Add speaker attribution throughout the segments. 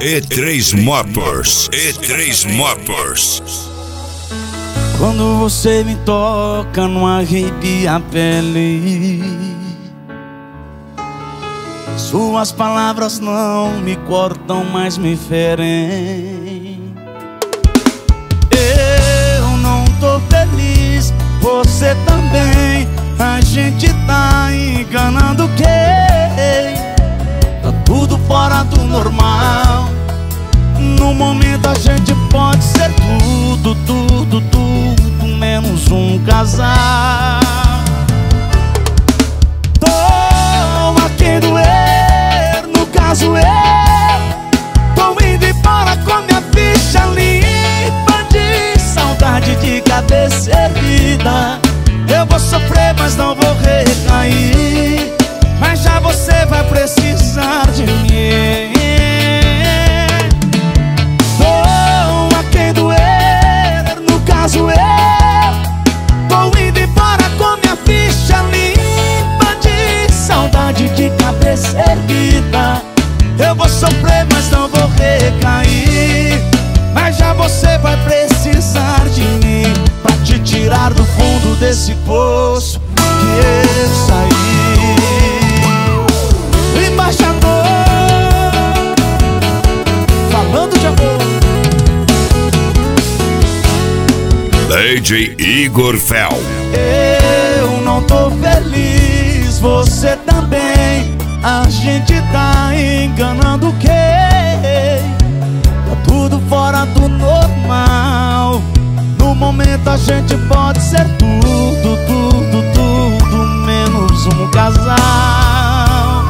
Speaker 1: E3 Motors. E3 Motors.
Speaker 2: Quando você me toca, não arrepia a pele. Suas palavras não me cortam, mas me ferem. Eu não tô feliz, você também. A gente tá enganando quem? Tá tudo fora do normal. No momento a gente pode ser tudo, tudo, tudo, menos um casal. Tô a quem doer, no caso eu tô indo embora com minha ficha limpa de saudade de cabeça erguida. Eu vou sofrer, mas não vou recair. Mas já você vai precisar de mim. Tô a quem doer, no caso eu tô indo embora com minha ficha limpa de saudade de cabeça erguida. Eu vou sofrer, mas não vou recair. Mas já você vai precisar de mim pra te tirar do fundo desse poço que eu saí. Embaixador, falando de amor.
Speaker 1: DJ Igor Fel.
Speaker 2: Eu não tô feliz, você também. A gente tá enganando quem? Tá tudo fora do normal. No momento a gente pode ser tudo, tudo, tudo, menos um casal.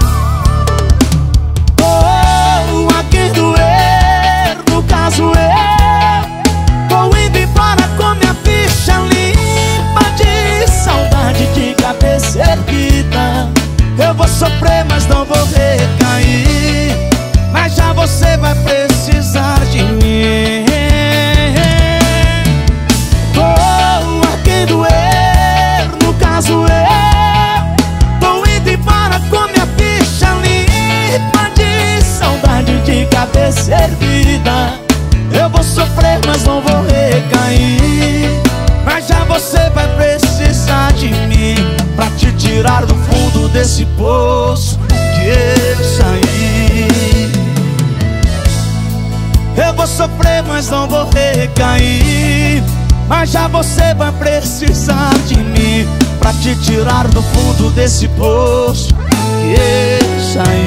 Speaker 2: Oh, a quem doer, no caso eu tô indo embora com minha ficha limpa de saudade de cabeça erguida. Eu vou sofrer, mas não vou recair. Mas já você vai precisar de mim. Oh, a quem doer, no caso eu tô indo embora com minha ficha limpa de saudade de cabeça erguida. Eu vou sofrer, mas não vou recair. Mas já você vai precisar de mim pra te tirar do fundo desse poço que eu saí. Eu vou sofrer, mas não vou recair. Mas já você vai precisar de mim pra te tirar do fundo desse poço que eu saí.